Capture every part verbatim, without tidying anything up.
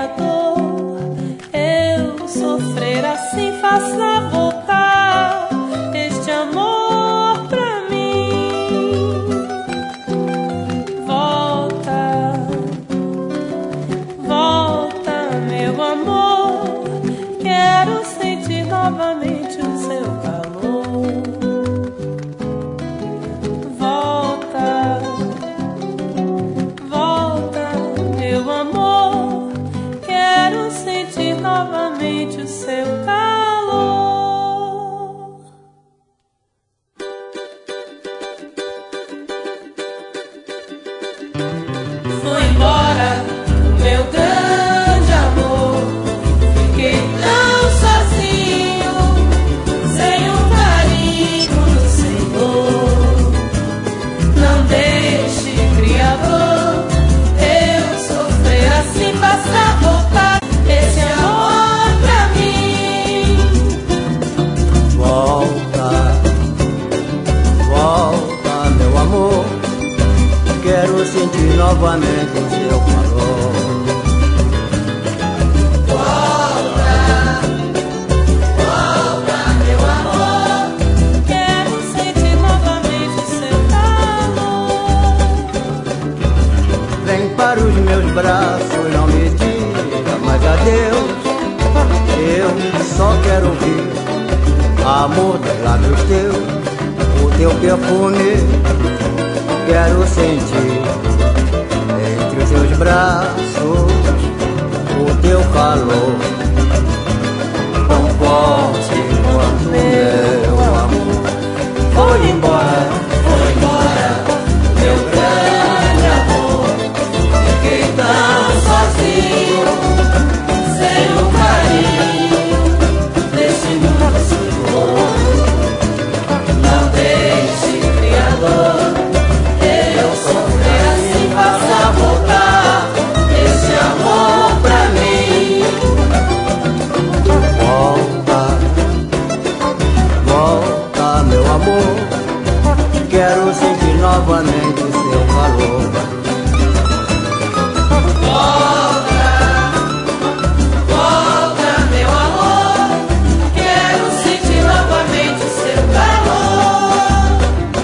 Criador. Eu sofrer assim faça voltar este amor pra mim. Volta, volta, meu amor. Quero sentir novamente o seu calor. Volta, volta, meu amor. Quero sentir novamente o seu calor. Foi embora o meu grande amor. Fiquei tão sozinho, sem o carinho do Senhor. Não deixe, Criador, eu sofrer assim, faça voltar esse amor pra mim. Volta, volta, meu amor. Quero sentir novamente o seu calor. Volta, volta, meu amor. Quero sentir novamente o seu calor. Vem para os meus braços, não me diga mais adeus. Eu só quero ouvir amor dos lábios teus, o teu perfume. Quero sentir entre os teus braços o teu calor, tão forte quanto meu amor. Foi embora, foi embora, meu grande amor. Fiquei tão sozinho, sem o carinho desse mundo Senhor. Não deixe, Criador, eu sofrer assim, faça voltar esse amor pra mim. Volta, volta, meu amor. Quero sentir novamente o seu calor. Volta, volta, meu amor. Quero sentir novamente o seu calor.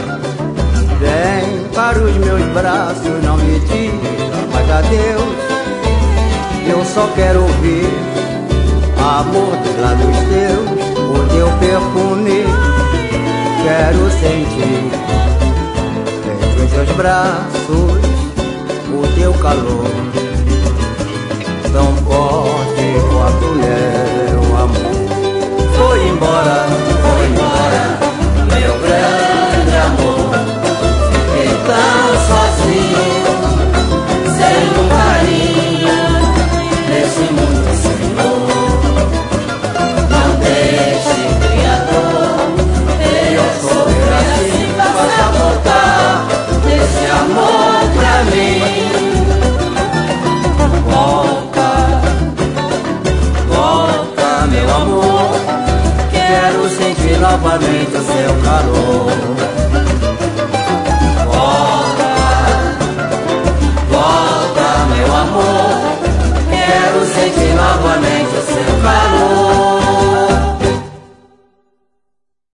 Vem para os meus braços, não me diga mais adeus. Eu só quero ouvir amor dos lábios teus, o teu perfume. Quero sentir entre os teus braços o teu calor, tão forte quanto meu amor. Foi embora, foi embora, meu grande amor. Fiquei tão sozinho, sem um carinho nesse mundo, Senhor. Não deixe, Criador, eu sofrer assim, faça voltar esse amor pra mim. Volta, volta, meu amor. Quero sentir novamente o seu calor. Volta, volta, meu amor. Quero sentir novamente o seu calor.